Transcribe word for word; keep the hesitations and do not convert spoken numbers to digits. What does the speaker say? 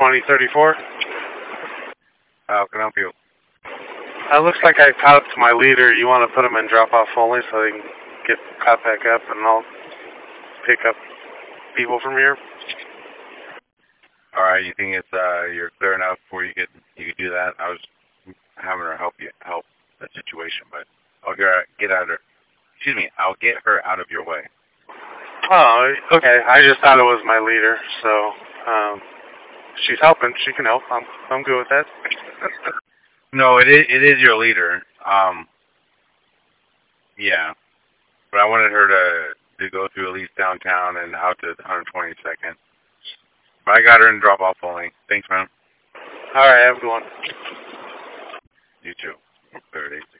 twenty thirty-four. How can I help you? It looks like I talked to my leader. You want to put them in drop-off only so they can get caught back up, and I'll pick up people from here. All right, you think it's uh you're clear enough before you get you can do that? I was having her help you help the situation, but I'll get her, get out of her. Excuse me, I'll get her out of your way. Oh, okay. I just thought it was my leader, so um, she's helping. She can help. I'm I'm good with that. No, it is it is your leader. Um, yeah, but I wanted her to to go through at least downtown and out to one twenty-second. But I got her in drop off only. Thanks, man. All right, have a good one. You too. thirty.